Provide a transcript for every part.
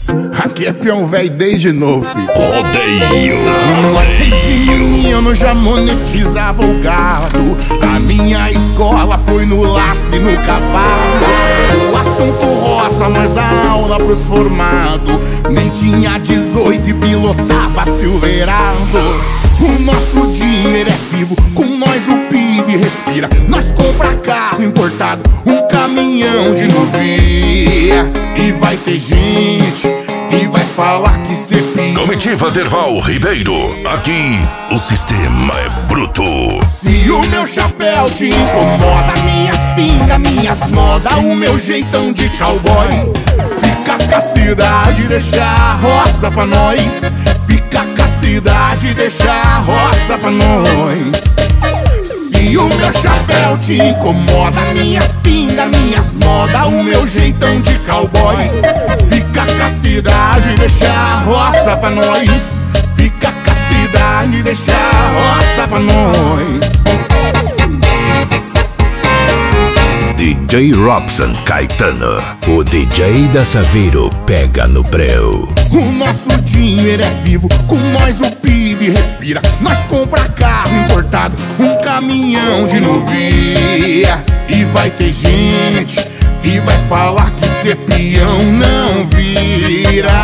Aqui é peão velho desde novo, filho. Rodeio. Nós desde menino já monetizava o gado. A minha escola foi no laço e no cavalo. O assunto roça, nós dá aula pros formados. Nem tinha 18 e pilotava Silverado. O nosso dinheiro é vivo, com nós o PIB respira. Nós compra carro importado, um caminhão de novia. E vai ter gente que vai falar que cê pira. Comitiva Derval Ribeiro, aqui o sistema é bruto. Se o meu chapéu te incomoda, minhas pingas, minhas modas, o meu jeitão de cowboy, fica com a cidade, deixa a roça pra nós. Fica com a cidade, deixa a roça pra nós. Se o meu chapéu te incomoda, minhas pingas, minhas modas, o meu jeitão de cowboy, fica com a cidade, deixa a roça pra nós. Fica com a cidade, deixa a roça pra nós. DJ Robson Caetano, o DJ da Saveiro pega no breu. O nosso dinheiro é vivo, com nós o PIB respira. Nós compra carro importado, um caminhão de novia. E vai ter gente que vai falar que ser peão não vira.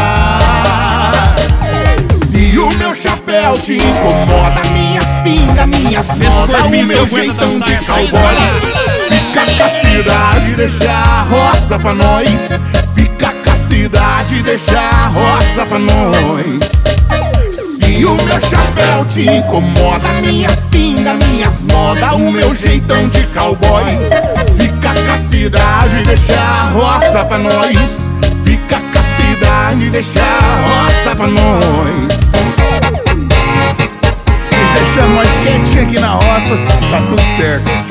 Se o meu chapéu te incomoda, minhas pingas, minhas modas, o meu jeitão de cowboy, fica com a cidade, deixa a roça pra nós. Fica com a cidade, deixa a roça pra nós. Se o meu chapéu te incomoda, minhas pingas, minhas modas, o meu jeitão de cowboy, fica com a cidade, deixa a roça pra nós. Fica com a cidade, deixa a roça pra nós. Vocês deixando nós quietinhos aqui na roça, tá tudo certo.